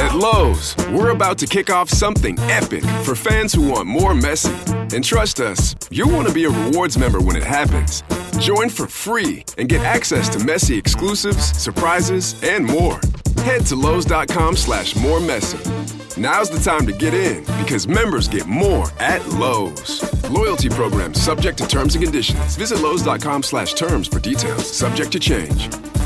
At Lowe's, we're about to kick off something epic for fans who want more Messi. And trust us, you'll want to be a rewards member when it happens. Join for free and get access to Messi exclusives, surprises, and more. Head to Lowe's.com/moremessy. Now's the time to get in because members get more at Lowe's. Loyalty program subject to terms and conditions. Visit Lowe's.com/terms for details. Subject to change.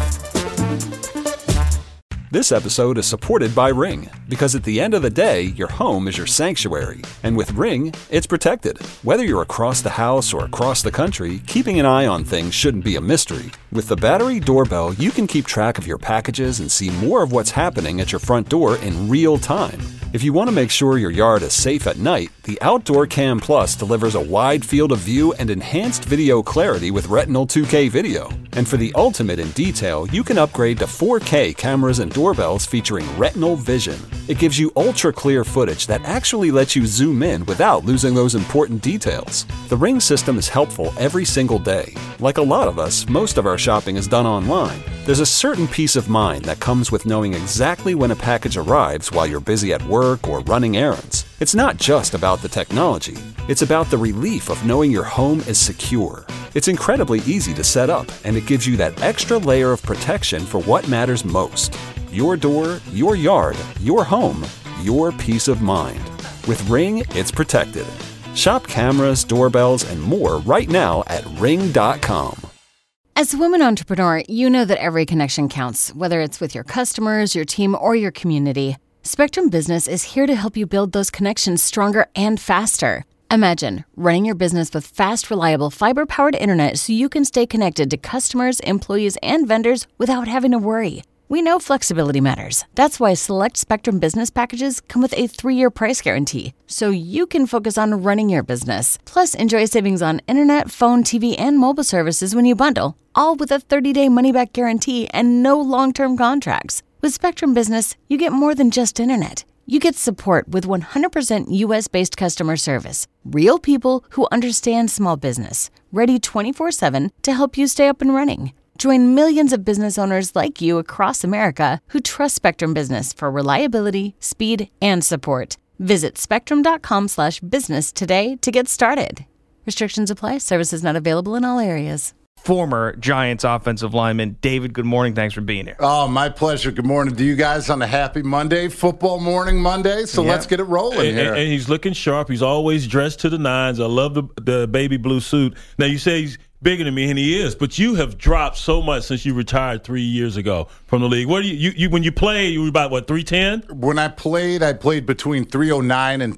This episode is supported by Ring, because at the end of the day, your home is your sanctuary. And with Ring, it's protected. Whether you're across the house or across the country, keeping an eye on things shouldn't be a mystery. With the battery doorbell, you can keep track of your packages and see more of what's happening at your front door in real time. If you want to make sure your yard is safe at night, the Outdoor Cam Plus delivers a wide field of view and enhanced video clarity with Retinal 2K video. And for the ultimate in detail, you can upgrade to 4K cameras and doorbells featuring Retinal Vision. It gives you ultra-clear footage that actually lets you zoom in without losing those important details. The Ring system is helpful every single day. Like a lot of us, most of our shopping is done online. There's a certain peace of mind that comes with knowing exactly when a package arrives while you're busy at work or running errands. It's not just about the technology. It's about the relief of knowing your home is secure. It's incredibly easy to set up, and it gives you that extra layer of protection for what matters most. Your door, your yard, your home, your peace of mind. With Ring, it's protected. Shop cameras, doorbells, and more right now at Ring.com. As a woman entrepreneur, you know that every connection counts, whether it's with your customers, your team, or your community. Spectrum Business is here to help you build those connections stronger and faster. Imagine running your business with fast, reliable, fiber-powered internet so you can stay connected to customers, employees, and vendors without having to worry. We know flexibility matters. That's why select Spectrum Business packages come with a 3-year price guarantee, so you can focus on running your business. Plus, enjoy savings on internet, phone, TV, and mobile services when you bundle, all with a 30-day money-back guarantee and no long-term contracts. With Spectrum Business, you get more than just internet. You get support with 100% U.S.-based customer service. Real people who understand small business, ready 24/7 to help you stay up and running. Join millions of business owners like you across America who trust Spectrum Business for reliability, speed, and support. Visit spectrum.com/business today to get started. Restrictions apply. Services not available in all areas. Former Giants offensive lineman David, good morning. Thanks for being here. Oh, my pleasure. Good morning to you guys on a happy Monday, football morning Monday. So let's get it rolling here. And he's looking sharp. He's always dressed to the nines. I love the baby blue suit. Now, you say he's bigger than me, and he is, but you have dropped so much since you retired 3 years ago from the league. What do you when you played, you were about, 310? When I played between 309 and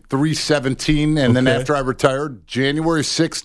317, and then after I retired, January 6,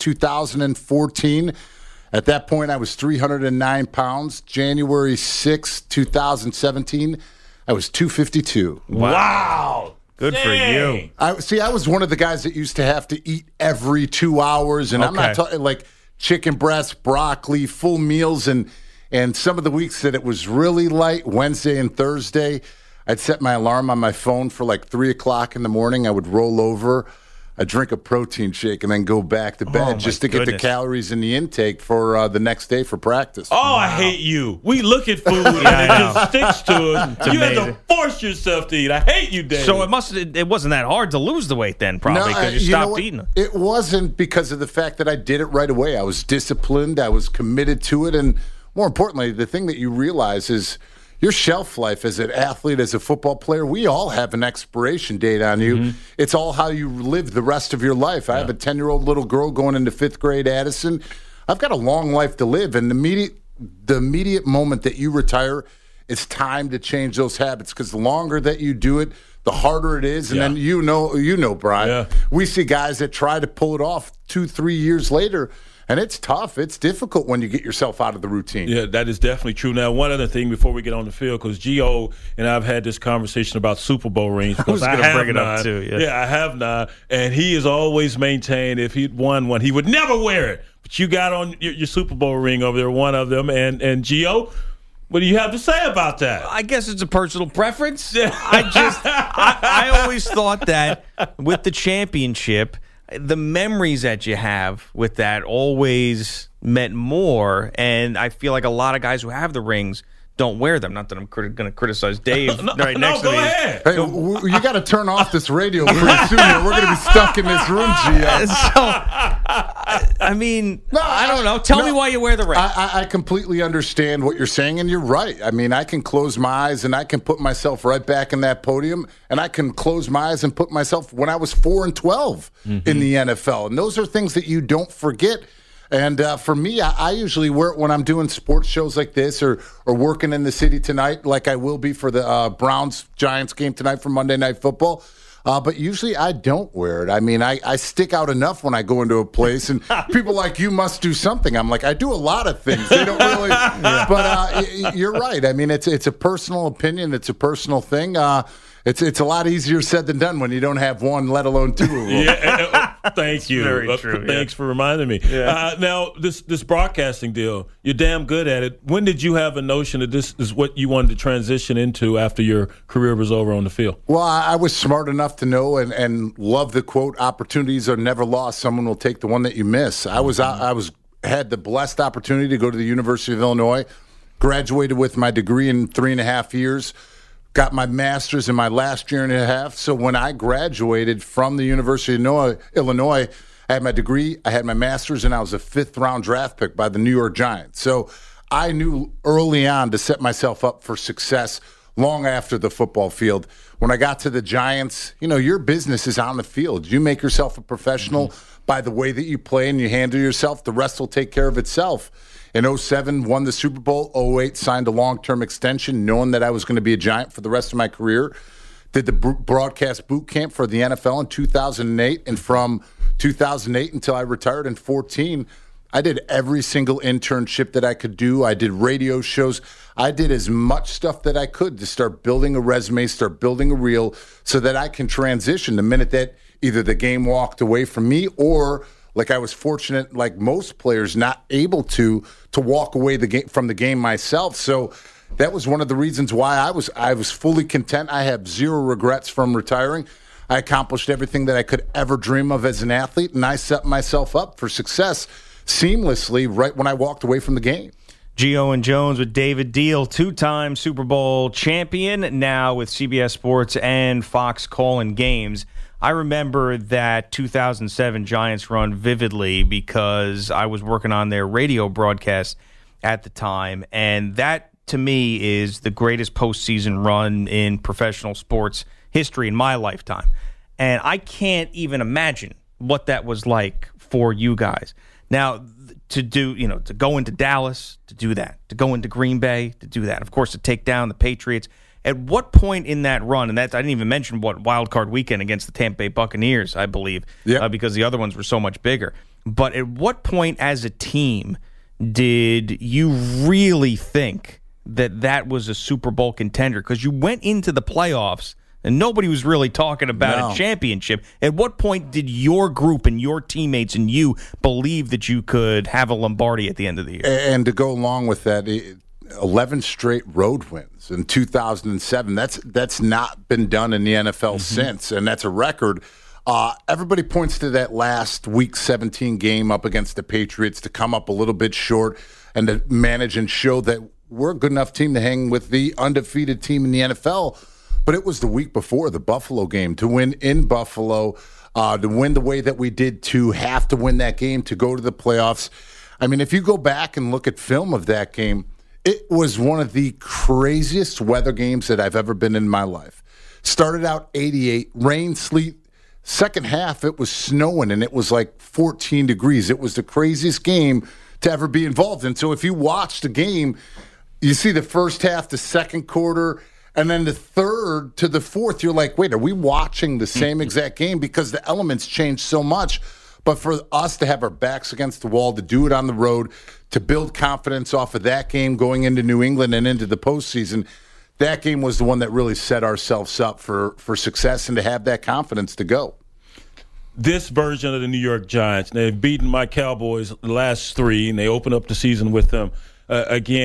2014, at that point I was 309 pounds. January 6, 2017, I was 252. Wow. Good for you. I was one of the guys that used to have to eat every 2 hours, and I'm not talking like chicken breast, broccoli, full meals, and some of the weeks that it was really light, Wednesday and Thursday, I'd set my alarm on my phone for like 3 o'clock in the morning. I would roll over, I'd drink a protein shake, and then go back to bed just to get the calories in the intake for the next day for practice. Oh, I hate you. We look at food and it just sticks to us. You have to force yourself to eat. I hate you, Dave. So it wasn't that hard to lose the weight then, probably, because you stopped eating. It wasn't because of the fact that I did it right away. I was disciplined. I was committed to it. And more importantly, the thing that you realize is your shelf life as an athlete, as a football player, we all have an expiration date on you. Mm-hmm. It's all how you live the rest of your life. I have a 10-year-old little girl going into 5th grade, Addison. I've got a long life to live, and the immediate moment that you retire, it's time to change those habits, because the longer that you do it, the harder it is. And then you know, Brian, we see guys that try to pull it off 2-3 years later, and it's tough. It's difficult when you get yourself out of the routine. Yeah, that is definitely true. Now, one other thing before we get on the field, because Gio and I have had this conversation about Super Bowl rings. I was going to bring it up, too. Yeah, I have not. And he has always maintained if he'd won one, he would never wear it. But you got on your Super Bowl ring over there, one of them. And Gio, what do you have to say about that? I guess it's a personal preference. I always thought that with the championship, the memories that you have with that always meant more. And I feel like a lot of guys who have the rings don't wear them. Not that I'm going to criticize Dave right next to go me. ahead. Hey, you got to turn off this radio pretty soon. We're going to be stuck in this room, Gio. So, I mean, I don't know. Tell me why you wear the red. I completely understand what you're saying, and you're right. I mean, I can close my eyes and I can put myself right back in that podium, and I can close my eyes and put myself when I was 4-12 in the NFL. And those are things that you don't forget. And for me, I usually wear it when I'm doing sports shows like this or working in the city tonight, like I will be for the Browns-Giants game tonight for Monday Night Football. But usually I don't wear it. I mean, I stick out enough when I go into a place, and people like, you must do something. I'm like, I do a lot of things. They don't really. But you're right. I mean, it's a personal opinion. It's a personal thing. It's a lot easier said than done when you don't have one, let alone two of them. Yeah, thank you. Very true, Thanks for reminding me. Yeah. Now, this broadcasting deal, you're damn good at it. When did you have a notion that this is what you wanted to transition into after your career was over on the field? Well, I was smart enough to know and love the quote, opportunities are never lost. Someone will take the one that you miss. I had the blessed opportunity to go to the University of Illinois, graduated with my degree in 3.5 years, got my master's in my last year and a half. So when I graduated from the University of Illinois, I had my degree, I had my master's, and I was a 5th-round draft pick by the New York Giants. So I knew early on to set myself up for success long after the football field. When I got to the Giants, your business is on the field. You make yourself a professional by the way that you play and you handle yourself. The rest will take care of itself. In 2007, won the Super Bowl. 2008, signed a long-term extension, knowing that I was going to be a Giant for the rest of my career. Did the broadcast boot camp for the NFL in 2008. And from 2008 until I retired in 2014, I did every single internship that I could do. I did radio shows. I did as much stuff that I could to start building a resume, start building a reel so that I can transition the minute that either the game walked away from me or like I was fortunate, like most players, not able to walk away from the game myself. So that was one of the reasons why I was fully content. I have zero regrets from retiring. I accomplished everything that I could ever dream of as an athlete, and I set myself up for success seamlessly right when I walked away from the game. Gio and Jones with David Diehl, 2-time Super Bowl champion, now with CBS Sports and Fox calling games. I remember that 2007 Giants run vividly because I was working on their radio broadcast at the time, and that, to me, is the greatest postseason run in professional sports history in my lifetime. And I can't even imagine what that was like for you guys. Now, to go into Dallas, to do that, to go into Green Bay, to do that, of course, to take down the Patriots. At what point in that run, and that I didn't even mention what wild card weekend against the Tampa Bay Buccaneers, I believe, because the other ones were so much bigger. But at what point as a team did you really think that was a Super Bowl contender? Because you went into the playoffs and nobody was really talking about a championship. At what point did your group and your teammates and you believe that you could have a Lombardi at the end of the year? And to go along with that, 11 straight road wins in 2007. That's not been done in the NFL since, and that's a record. Everybody points to that last Week 17 game up against the Patriots to come up a little bit short and to manage and show that we're a good enough team to hang with the undefeated team in the NFL. But it was the week before the Buffalo game to win in Buffalo, to win the way that we did, to have to win that game to go to the playoffs. I mean, if you go back and look at film of that game, it was one of the craziest weather games that I've ever been in my life. Started out 88, rain, sleet. Second half, it was snowing, and it was like 14 degrees. It was the craziest game to ever be involved in. So if you watch the game, you see the first half, the second quarter, and then the third to the fourth, you're like, wait, are we watching the same exact game? Because the elements change so much. But for us to have our backs against the wall, to do it on the road, to build confidence off of that game going into New England and into the postseason, that game was the one that really set ourselves up for success and to have that confidence to go. This version of the New York Giants, they've beaten my Cowboys the last 3, and they open up the season with them again.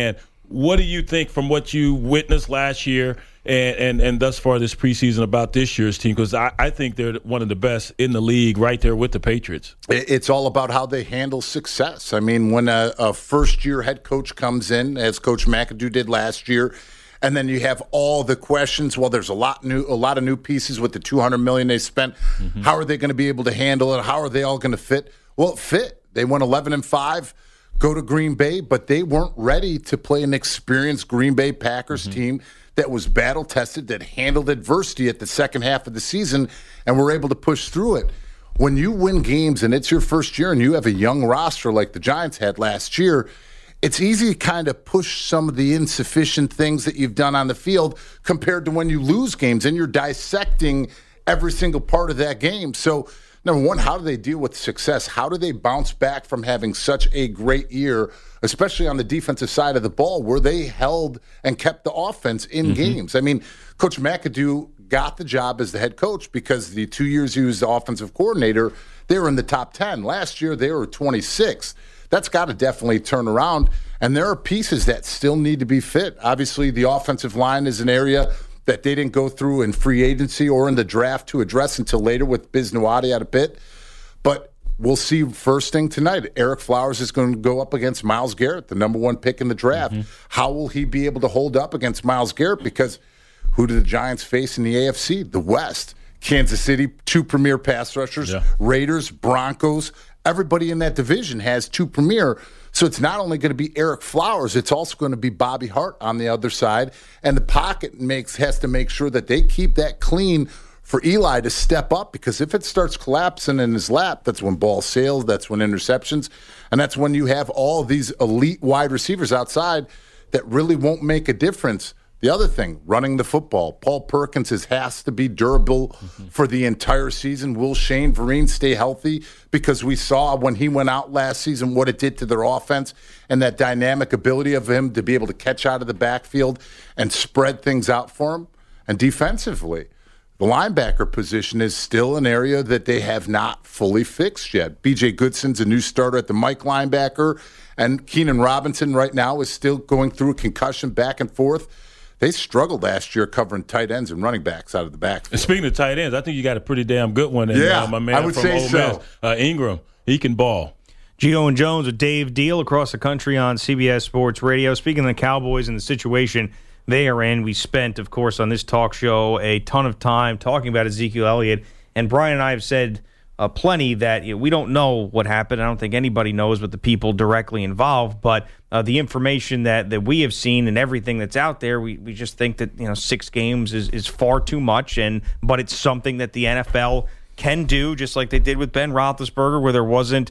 What do you think from what you witnessed last year and thus far this preseason about this year's team? Because I think they're one of the best in the league, right there with the Patriots. It's all about how they handle success. I mean, when a first-year head coach comes in, as Coach McAdoo did last year, and then you have all the questions. Well, there's a lot of new pieces with the $200 million they spent. Mm-hmm. How are they going to be able to handle it? How are they all going to fit? Well, it fit. They went 11-5. Go to Green Bay, but they weren't ready to play an experienced Green Bay Packers team that was battle-tested, that handled adversity at the second half of the season, and were able to push through it. When you win games and it's your first year and you have a young roster like the Giants had last year, it's easy to kind of push some of the insufficient things that you've done on the field compared to when you lose games and you're dissecting every single part of that game. So, number one, how do they deal with success? How do they bounce back from having such a great year, especially on the defensive side of the ball, where they held and kept the offense in games? I mean, Coach McAdoo got the job as the head coach because the 2 years he was the offensive coordinator, they were in the top 10. Last year, they were 26th. That's got to definitely turn around, and there are pieces that still need to be fit. Obviously, the offensive line is an area that they didn't go through in free agency or in the draft to address until later with Biz Nuwadi out of Pitt. But we'll see first thing tonight. Eric Flowers is going to go up against Myles Garrett, the number one pick in the draft. How will he be able to hold up against Myles Garrett? Because who do the Giants face in the AFC? The West. Kansas City, 2 premier pass rushers. Yeah. Raiders, Broncos. Everybody in that division has 2 premier. So it's not only going to be Eric Flowers, it's also going to be Bobby Hart on the other side. And the pocket has to make sure that they keep that clean for Eli to step up, because if it starts collapsing in his lap, that's when ball sails, that's when interceptions, and that's when you have all these elite wide receivers outside that really won't make a difference. The other thing, running the football. Paul Perkins has to be durable for the entire season. Will Shane Vereen stay healthy? Because we saw when he went out last season what it did to their offense and that dynamic ability of him to be able to catch out of the backfield and spread things out for him. And defensively, the linebacker position is still an area that they have not fully fixed yet. B.J. Goodson's a new starter at the Mike linebacker, and Keenan Robinson right now is still going through a concussion back and forth. They struggled last year covering tight ends and running backs out of the backfield. And speaking of tight ends, I think you got a pretty damn good one in my man I would from say Ole so. Miss, Ingram. He can ball. Gio and Jones with Dave Deal across the country on CBS Sports Radio. Speaking of the Cowboys and the situation they are in, we spent, of course, on this talk show a ton of time talking about Ezekiel Elliott. And Brian and I have said plenty that we don't know what happened. I don't think anybody knows but the people directly involved. But the information that we have seen and everything that's out there, we just think that 6 games is far too much. But it's something that the NFL can do, just like they did with Ben Roethlisberger, where there wasn't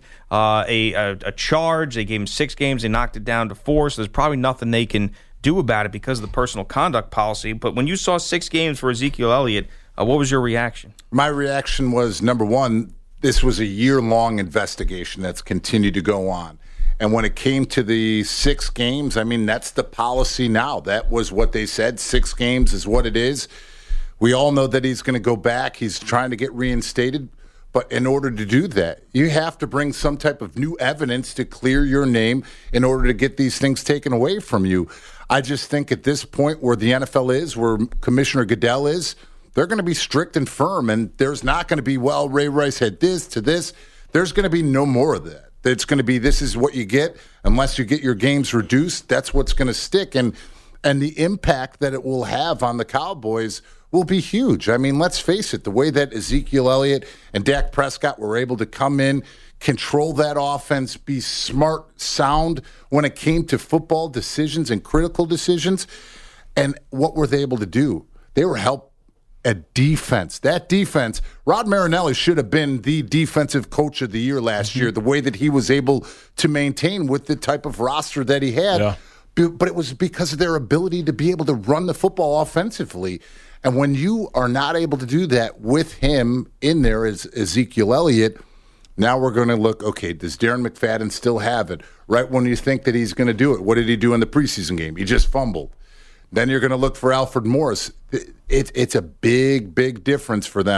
a charge. They gave him 6 games. They knocked it down to 4. So there's probably nothing they can do about it because of the personal conduct policy. But when you saw 6 games for Ezekiel Elliott, what was your reaction? My reaction was, number one, this was a year-long investigation that's continued to go on. And when it came to the 6 games, I mean, that's the policy now. That was what they said. 6 games is what it is. We all know that he's going to go back. He's trying to get reinstated. But in order to do that, you have to bring some type of new evidence to clear your name in order to get these things taken away from you. I just think at this point where the NFL is, where Commissioner Goodell is, they're going to be strict and firm, and there's not going to be, well, Ray Rice had this to this. There's going to be no more of that. It's going to be, this is what you get. Unless you get your games reduced, that's what's going to stick. And the impact that it will have on the Cowboys will be huge. I mean, let's face it, the way that Ezekiel Elliott and Dak Prescott were able to come in, control that offense, be smart, sound when it came to football decisions and critical decisions. And what were they able to do? They were helped at defense. That defense, Rod Marinelli should have been the defensive coach of the year last year, the way that he was able to maintain with the type of roster that he had. Yeah. But it was because of their ability to be able to run the football offensively. And when you are not able to do that with him in there as Ezekiel Elliott, now we're going to look, okay, does Darren McFadden still have it? Right when you think that he's going to do it, what did he do in the preseason game? He just fumbled. Then you're going to look for Alfred Morris. It's a big, big difference for them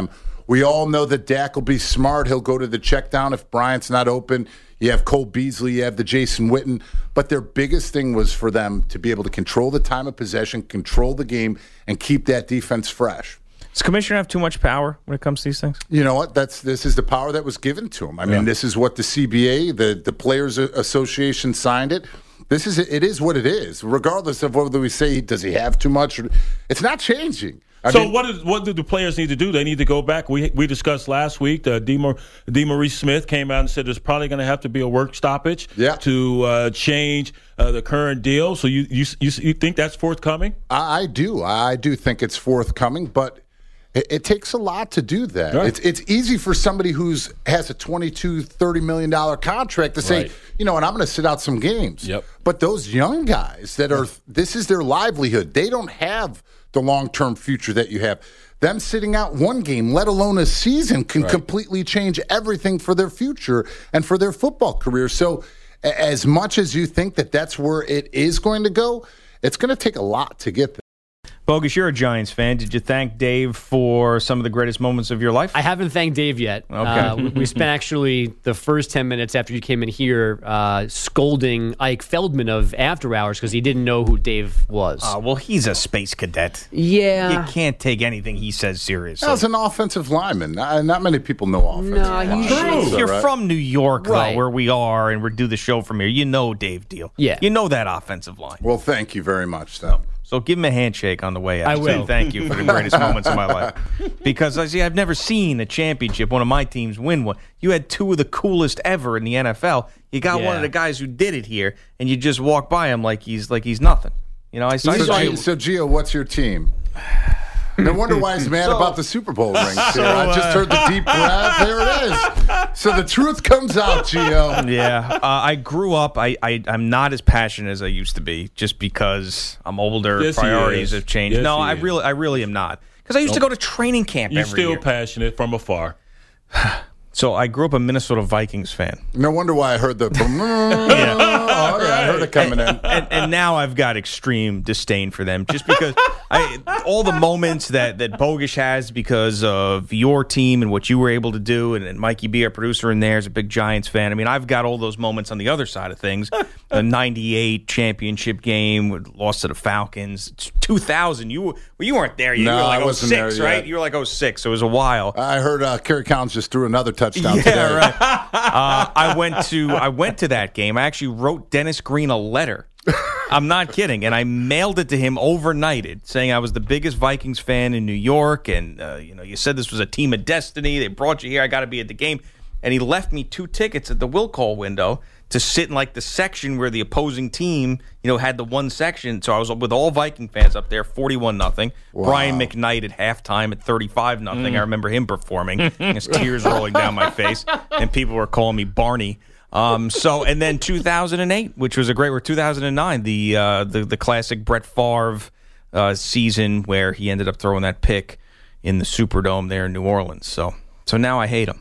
We all know that Dak will be smart. He'll go to the check down if Bryant's not open. You have Cole Beasley, you have the Jason Witten. But their biggest thing was for them to be able to control the time of possession, control the game, and keep that defense fresh. Does Commissioner have too much power when it comes to these things? You know what? This is the power that was given to him. I mean, this is what the CBA, the Players Association, signed it. It is what it is, regardless of whether we say does he have too much. It's not changing. What do the players need to do? They need to go back. We discussed last week. DeMaurice Smith came out and said there's probably going to have to be a work stoppage to change the current deal. So you think that's forthcoming? I do. I do think it's forthcoming, but it takes a lot to do that. Right. It's easy for somebody who has a $22, $30 million contract to say, you know what, I'm going to sit out some games. Yep. But those young guys this is their livelihood. They don't have the long-term future that you have. Them sitting out one game, let alone a season, can completely change everything for their future and for their football career. So as much as you think that that's where it is going to go, it's going to take a lot to get there. Bogus, you're a Giants fan. Did you thank Dave for some of the greatest moments of your life? I haven't thanked Dave yet. Okay. We spent actually the first 10 minutes after you came in here scolding Ike Feldman of After Hours because he didn't know who Dave was. Well, he's a space cadet. Yeah. You can't take anything he says seriously. As an offensive lineman, not many people know offensive linemen. You're from New York, though, where we are, and we do the show from here. You know Dave Deal. Yeah. You know that offensive line. Well, thank you very much, though. So give him a handshake on the way out. I will. Say thank you for the greatest moments of my life. Because I've never seen a championship, one of my teams, win one. You had two of the coolest ever in the NFL. You got one of the guys who did it here, and you just walk by him like he's nothing. You know, So, Gio, what's your team? No wonder why he's mad about the Super Bowl rings here. I just heard the deep breath. There it is. So the truth comes out, Gio. Yeah. I grew up, I'm not as passionate as I used to be just because I'm older, priorities have changed. Yes, no, I really am not. Because I used to go to training camp every year. You're still passionate from afar. So I grew up a Minnesota Vikings fan. No wonder why I heard the I heard it coming in. And now I've got extreme disdain for them just because all the moments that Bogish has because of your team and what you were able to do, and Mikey B, our producer in there, is a big Giants fan. I mean, I've got all those moments on the other side of things. The 98 championship game, lost to the Falcons. 2000, you weren't there. You were like 06, right? You were like 06, so it was a while. I heard Kerry Collins just threw another touchdown today. Right. I went to that game. I actually wrote Dennis Green a letter. I'm not kidding. And I mailed it to him overnighted, saying I was the biggest Vikings fan in New York. And, you said this was a team of destiny. They brought you here. I got to be at the game. And he left me 2 tickets at the will call window to sit in like the section where the opposing team, had the one section. So I was with all Viking fans up there, 41-0. Wow. Brian McKnight at halftime at 35-0. I remember him performing. His tears rolling down my face, and people were calling me Barney. And then 2008, which was a great, or 2009, the classic Brett Favre season where he ended up throwing that pick in the Superdome there in New Orleans. So now I hate him.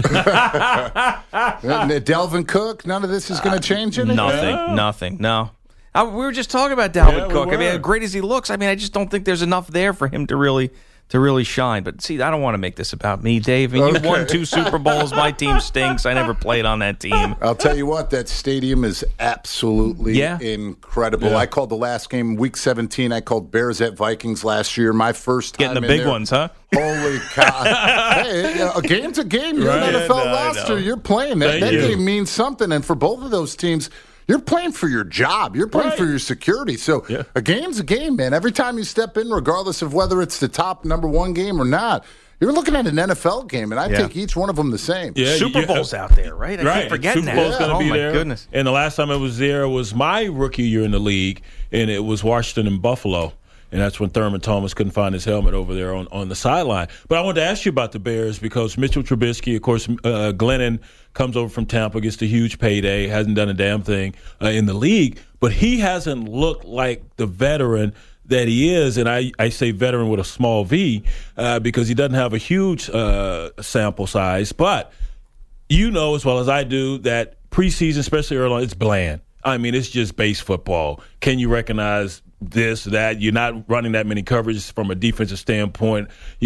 Dalvin Cook, none of this is going to change anything? Nothing. No. We were just talking about Dalvin Cook. I mean, as great as he looks, I just don't think there's enough there for him to really shine. But see, I don't want to make this about me, Dave. And you won 2 Super Bowls. My team stinks. I never played on that team. I'll tell you what, that stadium is absolutely incredible. Yeah. I called the last game, Week 17. I called Bears at Vikings last year. My first time getting the big ones, huh? Holy cow. Hey, a game's a game. You're in the NFL roster. You're playing. That game means something. And for both of those teams, you're playing for your job. You're playing for your security. So a game's a game, man. Every time you step in, regardless of whether it's the top number 1 game or not, you're looking at an NFL game, and I take each one of them the same. Yeah, Super Bowl's out there, right? I keep forgetting Super Bowl's going to be there. Oh, my goodness. And the last time I was there was my rookie year in the league, and it was Washington and Buffalo. And that's when Thurman Thomas couldn't find his helmet over there on the sideline. But I wanted to ask you about the Bears because Mitchell Trubisky, of course, Glennon comes over from Tampa, gets the huge payday, hasn't done a damn thing in the league. But he hasn't looked like the veteran that he is, and I say veteran with a small V because he doesn't have a huge sample size. But you know as well as I do that preseason, especially early on, it's bland. I mean, it's just base football. Can you recognize this, that. You're not running that many coverages from a defensive standpoint.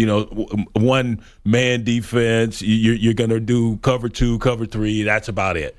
One man defense. You're going to do cover 2, cover 3. That's about it.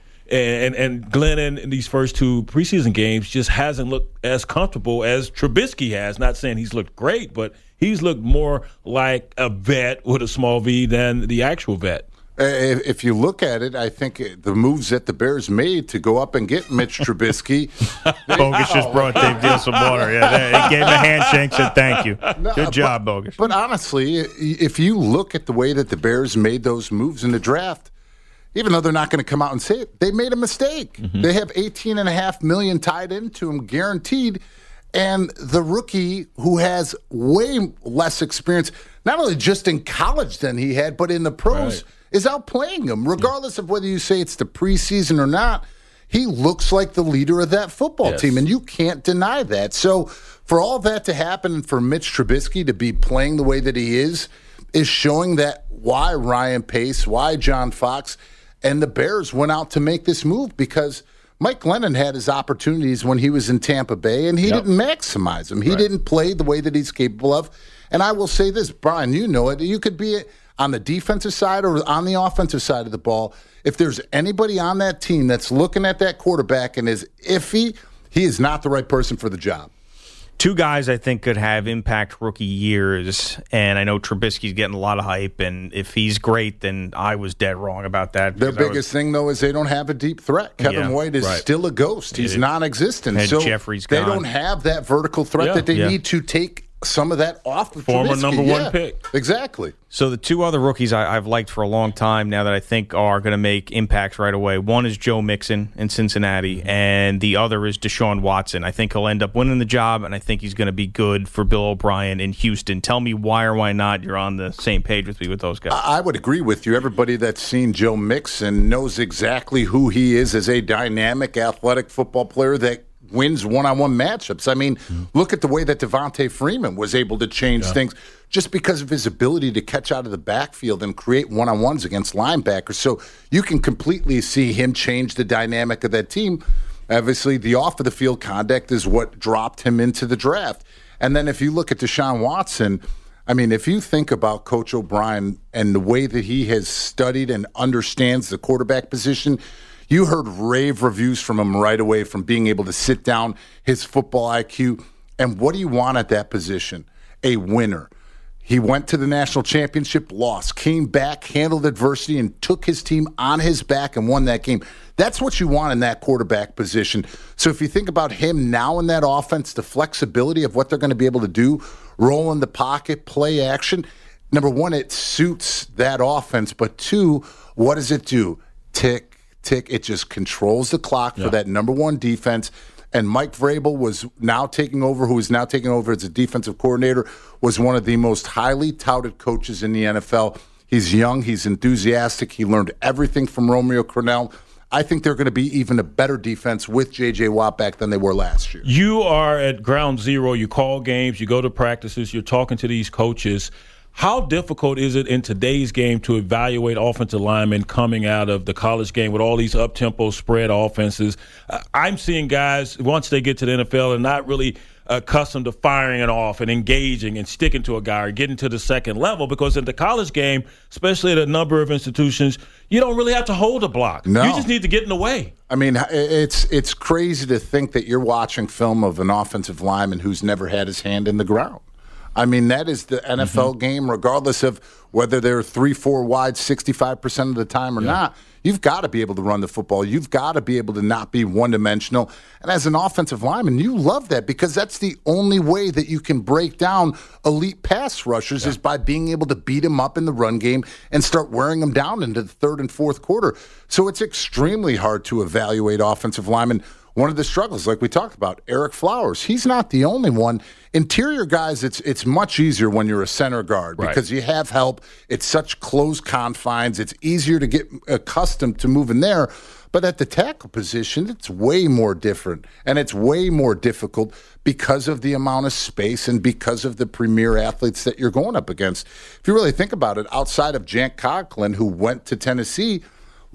And Glennon in these first 2 preseason games just hasn't looked as comfortable as Trubisky has. Not saying he's looked great, but he's looked more like a vet with a small V than the actual vet. If you look at it, I think the moves that the Bears made to go up and get Mitch Trubisky. Bogus just brought Dave Deal some water. Yeah, he gave him a handshake, said thank you. Good job, Bogus. But honestly, if you look at the way that the Bears made those moves in the draft, even though they're not going to come out and say it, they made a mistake. Mm-hmm. They have $18.5 million tied into him, guaranteed. And the rookie who has way less experience, not only just in college than he had, but in the pros, is outplaying him. Regardless of whether you say it's the preseason or not, he looks like the leader of that football team, and you can't deny that. So for all that to happen and for Mitch Trubisky to be playing the way that he is showing that why Ryan Pace, why John Fox, and the Bears went out to make this move, because Mike Glennon had his opportunities when he was in Tampa Bay, and he didn't maximize them. He didn't play the way that he's capable of. And I will say this, Brian, you know it. You could be on the defensive side or on the offensive side of the ball. If there's anybody on that team that's looking at that quarterback and is iffy, he is not the right person for the job. 2 guys I think could have impact rookie years, and I know Trubisky's getting a lot of hype, and if he's great, then I was dead wrong about that. Their biggest thing, though, is they don't have a deep threat. Kevin White is still a ghost. He's non-existent. And so Jeffrey's they gone. don't have that vertical threat that they need to take some of that off of Former Trubisky. number 1 pick. Exactly. So the 2 other rookies I've liked for a long time now that I think are going to make impacts right away. One is Joe Mixon in Cincinnati, and the other is Deshaun Watson. I think he'll end up winning the job, and I think he's going to be good for Bill O'Brien in Houston. Tell me why or why not you're on the same page with me with those guys. I would agree with you. Everybody that's seen Joe Mixon knows exactly who he is as a dynamic, athletic football player that wins one-on-one matchups. I mean, look at the way that Devontae Freeman was able to change things just because of his ability to catch out of the backfield and create one-on-ones against linebackers. So you can completely see him change the dynamic of that team. Obviously, the off-of-the-field conduct is what dropped him into the draft. And then if you look at Deshaun Watson, I mean, if you think about Coach O'Brien and the way that he has studied and understands the quarterback position, you heard rave reviews from him right away from being able to sit down, his football IQ. And what do you want at that position? A winner. He went to the national championship, lost, came back, handled adversity, and took his team on his back and won that game. That's what you want in that quarterback position. So if you think about him now in that offense, the flexibility of what they're going to be able to do, roll in the pocket, play action, number one, it suits that offense. But 2, what does it do? Tick. It just controls the clock for that number 1 defense. And Mike Vrabel who is now taking over as a defensive coordinator, was one of the most highly touted coaches in the NFL. He's young. He's enthusiastic. He learned everything from Romeo Crennel. I think they're going to be even a better defense with J.J. Watt back than they were last year. You are at ground zero. You call games. You go to practices. You're talking to these coaches. How difficult is it in today's game to evaluate offensive linemen coming out of the college game with all these up-tempo spread offenses? I'm seeing guys, once they get to the NFL, are not really accustomed to firing it off and engaging and sticking to a guy or getting to the second level, because in the college game, especially at a number of institutions, you don't really have to hold a block. No. You just need to get in the way. I mean, it's crazy to think that you're watching film of an offensive lineman who's never had his hand in the ground. I mean, that is the NFL game, regardless of whether they're 3-4 wide 65% of the time or not. You've got to be able to run the football. You've got to be able to not be one-dimensional. And as an offensive lineman, you love that, because that's the only way that you can break down elite pass rushers is by being able to beat them up in the run game and start wearing them down into the third and fourth quarter. So it's extremely hard to evaluate offensive linemen. One of the struggles, like we talked about, Eric Flowers, he's not the only one. Interior guys, it's much easier when you're a center guard because you have help. It's such close confines. It's easier to get accustomed to moving there. But at the tackle position, it's way more different, and it's way more difficult because of the amount of space and because of the premier athletes that you're going up against. If you really think about it, outside of Jan Conklin, who went to Tennessee,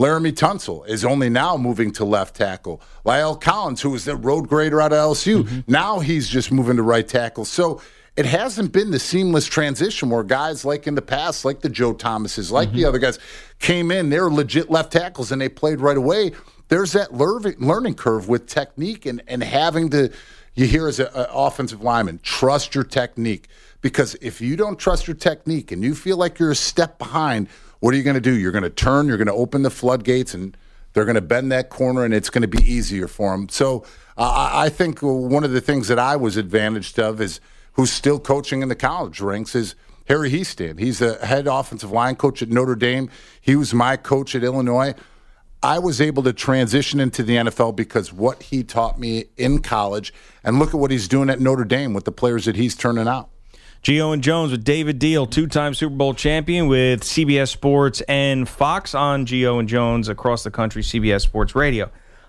Laramie Tunsil is only now moving to left tackle. Lyle Collins, who was the road grader out of LSU, now he's just moving to right tackle. So it hasn't been the seamless transition where guys like in the past, like the Joe Thomases, like the other guys, came in, they're legit left tackles, and they played right away. There's that learning curve with technique and having to, you hear as an offensive lineman, trust your technique. Because if you don't trust your technique and you feel like you're a step behind, what are you going to do? You're going to turn, you're going to open the floodgates, and they're going to bend that corner, and it's going to be easier for them. So I think one of the things that I was advantaged of is who's still coaching in the college ranks is Harry Hiestand. He's the head offensive line coach at Notre Dame. He was my coach at Illinois. I was able to transition into the NFL because what he taught me in college, and look at what he's doing at Notre Dame with the players that he's turning out. Gio and Jones with David Deal, two-time Super Bowl champion with CBS Sports and Fox on Gio and Jones across the country, CBS Sports Radio.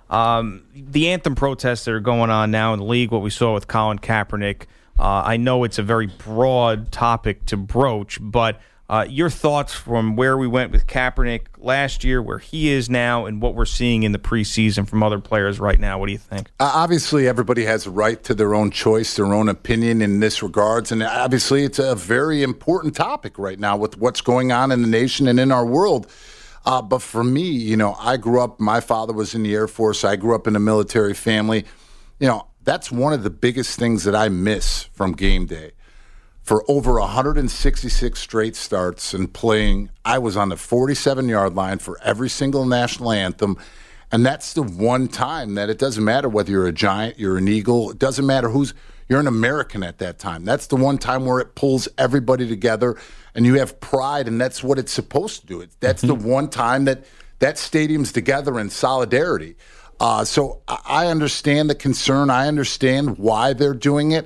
The anthem protests that are going on now in the league, what we saw with Colin Kaepernick, I know it's a very broad topic to broach, but your thoughts from where we went with Kaepernick last year, where he is now, and what we're seeing in the preseason from other players right now. What do you think? Obviously, everybody has a right to their own choice, their own opinion in this regards, and obviously it's a very important topic right now with what's going on in the nation and in our world. But for me, I grew up, my father was in the Air Force. I grew up in a military family. That's one of the biggest things that I miss from game day. For over 166 straight starts and playing, I was on the 47-yard line for every single national anthem. And that's the one time that it doesn't matter whether you're a Giant, you're an Eagle, it doesn't matter you're an American at that time. That's the one time where it pulls everybody together and you have pride, and that's what it's supposed to do. That's the one time that stadium's together in solidarity. So I understand the concern. I understand why they're doing it.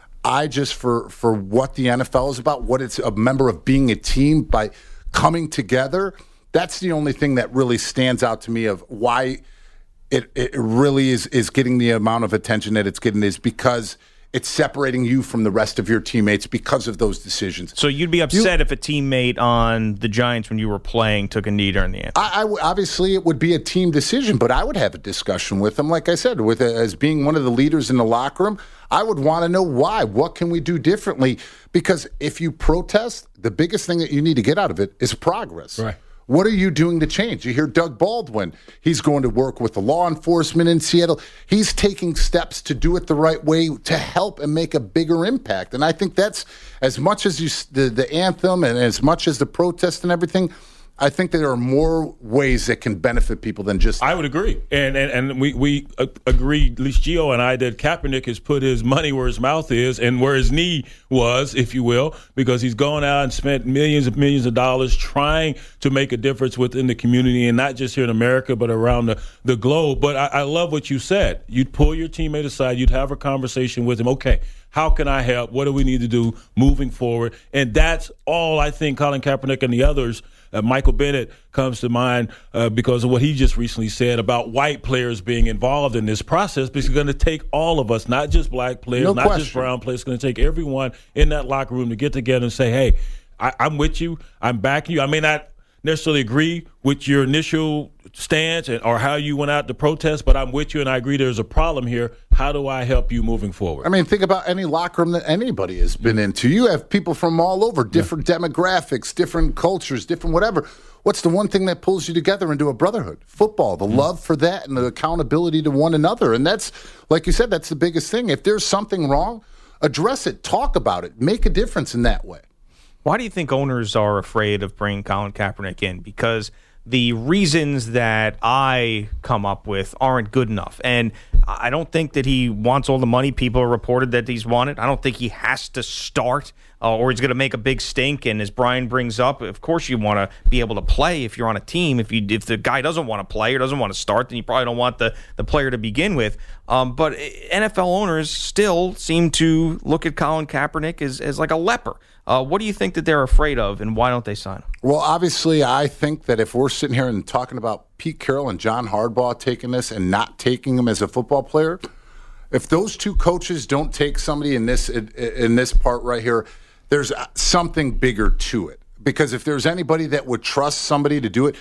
I just, for what the NFL is about, what it's a member of being a team by coming together, that's the only thing that really stands out to me of why it really is getting the amount of attention that it's getting, is because it's separating you from the rest of your teammates because of those decisions. So you'd be upset if a teammate on the Giants when you were playing took a knee during the anthem? Obviously, it would be a team decision, but I would have a discussion with them. Like I said, as being one of the leaders in the locker room, I would want to know why. What can we do differently? Because if you protest, the biggest thing that you need to get out of it is progress. Right. What are you doing to change? You hear Doug Baldwin. He's going to work with the law enforcement in Seattle. He's taking steps to do it the right way to help and make a bigger impact. And I think that's, as much as the anthem and as much as the protest and everything, I think there are more ways that can benefit people than just that. I would agree. And we agree, at least Gio and I, that Kaepernick has put his money where his mouth is and where his knee was, if you will, because he's gone out and spent millions of dollars trying to make a difference within the community, and not just here in America, but around the globe. But I love what you said. You'd pull your teammate aside. You'd have a conversation with him. Okay, how can I help? What do we need to do moving forward? And that's all I think Colin Kaepernick and the others, Michael Bennett comes to mind because of what he just recently said about white players being involved in this process, because it's going to take all of us, not just black players, not just brown players. It's going to take everyone in that locker room to get together and say, hey, I'm with you. I'm backing you. I may not necessarily agree with your initial stance or how you went out to protest, but I'm with you and I agree there's a problem here. How do I help you moving forward? I mean, think about any locker room that anybody has been into. You have people from all over, different demographics, different cultures, different whatever. What's the one thing that pulls you together into a brotherhood? Football, the love for that and the accountability to one another. And that's, like you said, that's the biggest thing. If there's something wrong, address it, talk about it, make a difference in that way. Why do you think owners are afraid of bringing Colin Kaepernick in? Because the reasons that I come up with aren't good enough. And I don't think that he wants all the money people are reported that he's wanted. I don't think he has to start or he's going to make a big stink. And as Brian brings up, of course you want to be able to play if you're on a team. If the guy doesn't want to play or doesn't want to start, then you probably don't want the player to begin with. But NFL owners still seem to look at Colin Kaepernick as like a leper. What do you think that they're afraid of, and why don't they sign him? Well, obviously, I think that if we're sitting here and talking about Pete Carroll and John Harbaugh taking this and not taking him as a football player, if those two coaches don't take somebody in this part right here, there's something bigger to it. Because if there's anybody that would trust somebody to do it,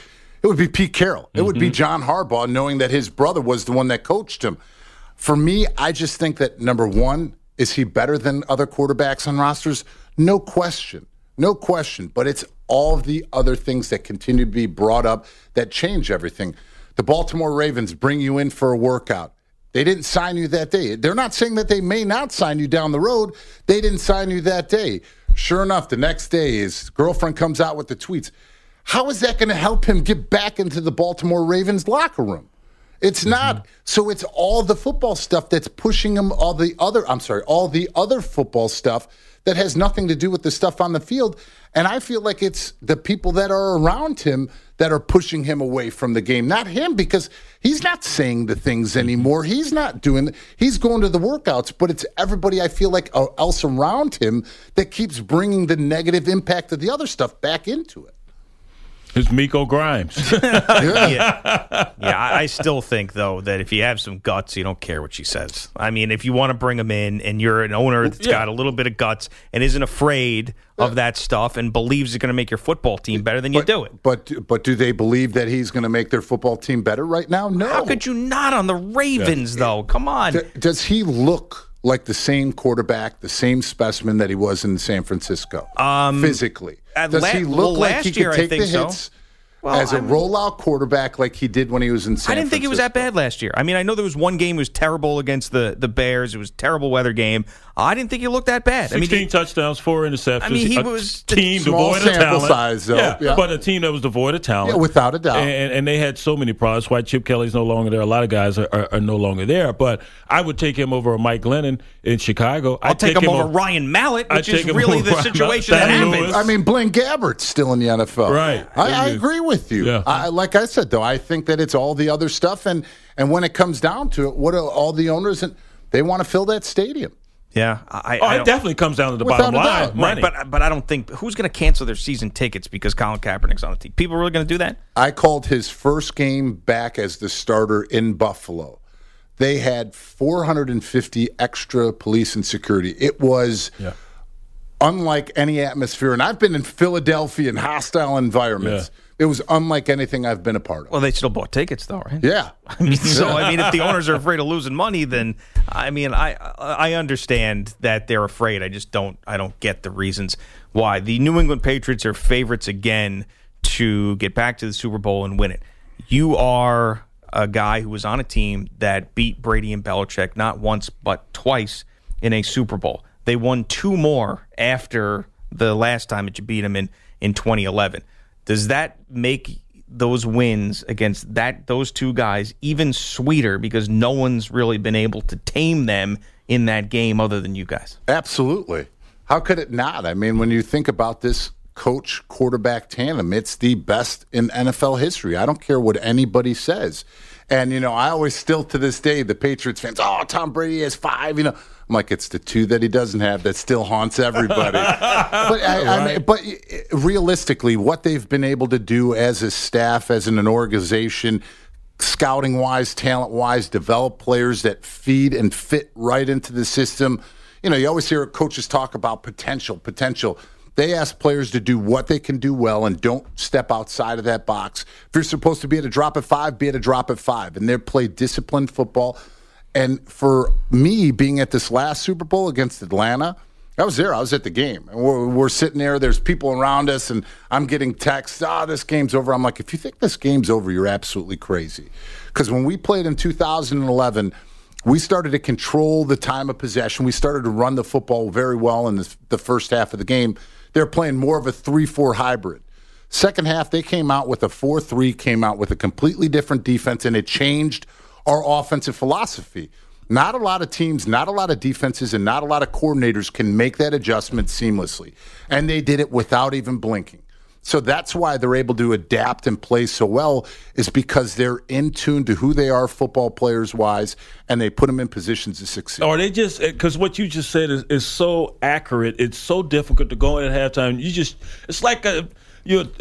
It would be Pete Carroll. It would be John Harbaugh, knowing that his brother was the one that coached him. For me, I just think that, number one, is he better than other quarterbacks on rosters? No question. No question. But it's all of the other things that continue to be brought up that change everything. The Baltimore Ravens bring you in for a workout. They didn't sign you that day. They're not saying that they may not sign you down the road. They didn't sign you that day. Sure enough, the next day his girlfriend comes out with the tweets. How is that going to help him get back into the Baltimore Ravens locker room? It's not. So it's all the football stuff that's pushing him, all the other football stuff that has nothing to do with the stuff on the field. And I feel like it's the people that are around him that are pushing him away from the game, not him, because he's not saying the things anymore. He's not doing, he's going to the workouts, but it's everybody I feel like else around him that keeps bringing the negative impact of the other stuff back into it. It's Miko Grimes. I still think, though, that if you have some guts, you don't care what she says. I mean, if you want to bring him in and you're an owner that's got a little bit of guts and isn't afraid of that stuff and believes it's going to make your football team better, then you do it. But do they believe that he's going to make their football team better right now? No. How could you not on the Ravens, though? Come on. Does he look like the same quarterback, the same specimen that he was in San Francisco, physically? Does he look like he could take the hits as a rollout quarterback like he did when he was in San Francisco? I didn't think he was that bad last year. I mean, I know there was one game that was terrible against the Bears. It was a terrible weather game. I didn't think he looked that bad. 16 touchdowns, 4 interceptions. I mean, he was a team devoid of talent. Size, though. Yeah, but a team that was devoid of talent. Yeah, without a doubt. And they had so many problems. Why Chip Kelly's no longer there. A lot of guys are no longer there. But I would take him over Mike Glennon in Chicago. I'll take him over Ryan Mallett, which is really the situation that happens. I mean, Blaine Gabbert's still in the NFL. Right. I agree with you. Yeah. Like I said, though, I think that it's all the other stuff. And when it comes down to it, what are all the owners? They want to fill that stadium. Yeah, it definitely comes down to the bottom line, money. Right, but I don't think who's going to cancel their season tickets because Colin Kaepernick's on the team. People are really going to do that? I called his first game back as the starter in Buffalo. They had 450 extra police and security. It was unlike any atmosphere, and I've been in Philadelphia in hostile environments. Yeah. It was unlike anything I've been a part of. Well, they still bought tickets, though, right? Yeah. I mean, if the owners are afraid of losing money, then I understand that they're afraid. I don't get the reasons why. The New England Patriots are favorites again to get back to the Super Bowl and win it. You are a guy who was on a team that beat Brady and Belichick not once but twice in a Super Bowl. They won 2 more after the last time that you beat them in 2011. Does that make those wins against those 2 guys even sweeter because no one's really been able to tame them in that game other than you guys? Absolutely. How could it not? I mean, when you think about this coach-quarterback tandem, it's the best in NFL history. I don't care what anybody says. And, I always still to this day, the Patriots fans, Tom Brady has 5, I'm like, it's the 2 that he doesn't have that still haunts everybody. But realistically, what they've been able to do as a staff, as an organization, scouting-wise, talent-wise, develop players that feed and fit right into the system. You always hear coaches talk about potential. They ask players to do what they can do well and don't step outside of that box. If you're supposed to be at a drop at 5, be at a drop at 5. And they play disciplined football. And for me, being at this last Super Bowl against Atlanta, I was there. I was at the game. And we're sitting there. There's people around us, and I'm getting texts, this game's over. I'm like, if you think this game's over, you're absolutely crazy. Because when we played in 2011, we started to control the time of possession. We started to run the football very well in the first half of the game. They're playing more of a 3-4 hybrid. Second half, they came out with a 4-3, came out with a completely different defense, and it changed our offensive philosophy. Not a lot of teams, not a lot of defenses, and not a lot of coordinators can make that adjustment seamlessly. And they did it without even blinking. So that's why they're able to adapt and play so well, is because they're in tune to who they are football players-wise, and they put them in positions to succeed. Or they just – because what you just said is so accurate. It's so difficult to go in at halftime. It's like a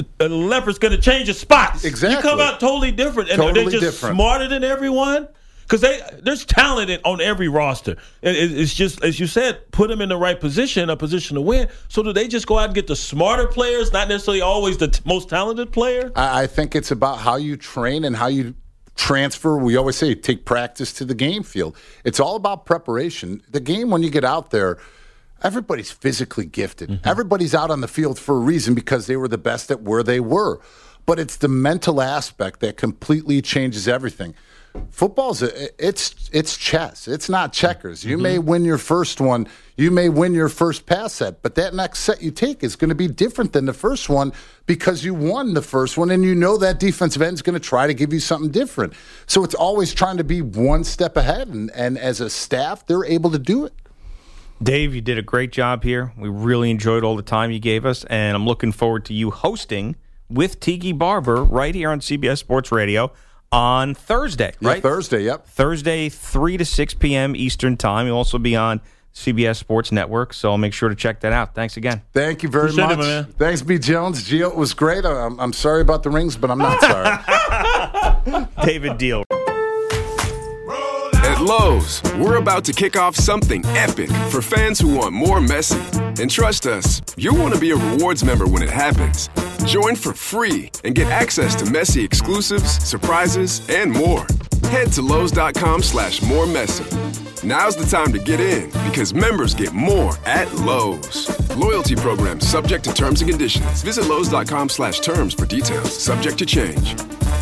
leopard's going to change its spots. Exactly. You come out totally different. And totally are they just different. Smarter than everyone? because there's talent on every roster. And it's just, as you said, put them in the right position, a position to win. So do they just go out and get the smarter players, not necessarily always the most talented player? I think it's about how you train and how you transfer. We always say take practice to the game field. It's all about preparation. The game, when you get out there, everybody's physically gifted. Mm-hmm. Everybody's out on the field for a reason because they were the best at where they were. But it's the mental aspect that completely changes everything. Football's it's chess. It's not checkers. You may win your first one. You may win your first pass set, but that next set you take is going to be different than the first one because you won the first one and you know that defensive end is going to try to give you something different. So it's always trying to be one step ahead, and as a staff, they're able to do it. Dave, you did a great job here. We really enjoyed all the time you gave us, and I'm looking forward to you hosting with Tiki Barber right here on CBS Sports Radio on Thursday, right? Yeah, Thursday, yep. Thursday, 3 to 6 p.m. Eastern Time. You'll also be on CBS Sports Network, so I'll make sure to check that out. Thanks again. Thank you very much. Thanks, B. Jones. Gio, it was great. I'm sorry about the rings, but I'm not sorry. David Deal. At Lowe's, we're about to kick off something epic for fans who want more Messi. And trust us, you'll want to be a rewards member when it happens. Join for free and get access to Messi exclusives, surprises, and more. Head to Lowe's.com/moremessy. Now's the time to get in because members get more at Lowe's. Loyalty program subject to terms and conditions. Visit Lowe's.com/terms for details. Subject to change.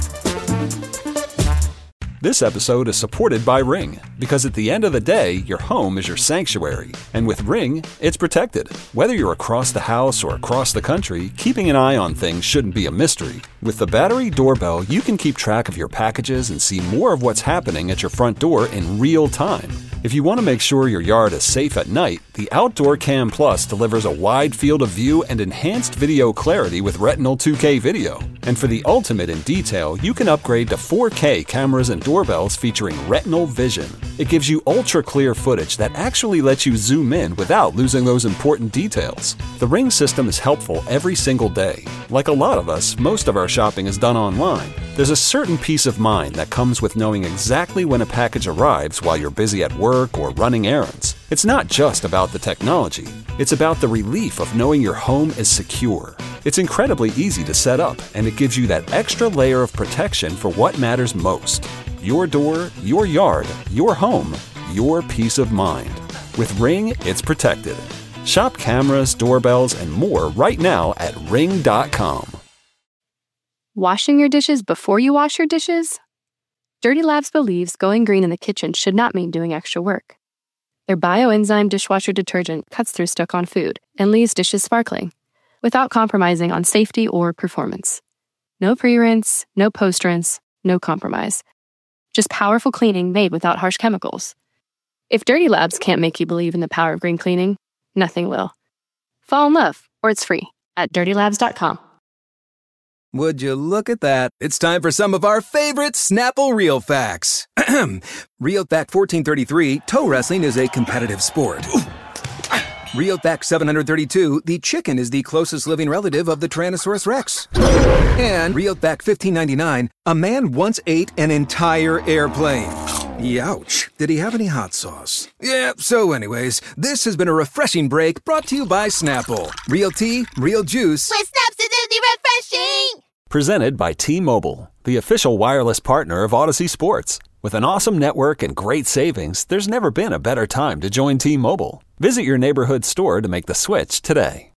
This episode is supported by Ring, because at the end of the day, your home is your sanctuary. And with Ring, it's protected. Whether you're across the house or across the country, keeping an eye on things shouldn't be a mystery. With the Battery Doorbell, you can keep track of your packages and see more of what's happening at your front door in real time. If you want to make sure your yard is safe at night, the Outdoor Cam Plus delivers a wide field of view and enhanced video clarity with Retinal 2K video. And for the ultimate in detail, you can upgrade to 4K cameras and doorbells featuring Retinal Vision. It gives you ultra-clear footage that actually lets you zoom in without losing those important details. The Ring system is helpful every single day. Like a lot of us, most of our shopping is done online. There's a certain peace of mind that comes with knowing exactly when a package arrives while you're busy at work or running errands. It's not just about the technology. It's about the relief of knowing your home is secure. It's incredibly easy to set up, and it gives you that extra layer of protection for what matters most. Your door, your yard, your home, your peace of mind. With Ring, it's protected. Shop cameras, doorbells, and more right now at Ring.com. Washing your dishes before you wash your dishes? Dirty Labs believes going green in the kitchen should not mean doing extra work. Their bioenzyme dishwasher detergent cuts through stuck-on food and leaves dishes sparkling, without compromising on safety or performance. No pre-rinse, no post-rinse, no compromise. Just powerful cleaning made without harsh chemicals. If Dirty Labs can't make you believe in the power of green cleaning, nothing will. Fall in love, or it's free, at dirtylabs.com. Would you look at that? It's time for some of our favorite Snapple Real Facts. Real Fact 1433, toe wrestling is a competitive sport. Real Fact 732, the chicken is the closest living relative of the Tyrannosaurus Rex. And Real Fact 1599, a man once ate an entire airplane. Youch. Did he have any hot sauce? Yeah, so anyways, this has been a refreshing break brought to you by Snapple. Real tea, real juice. With Snapsidity refreshing! Presented by T-Mobile, the official wireless partner of Odyssey Sports. With an awesome network and great savings, there's never been a better time to join T-Mobile. Visit your neighborhood store to make the switch today.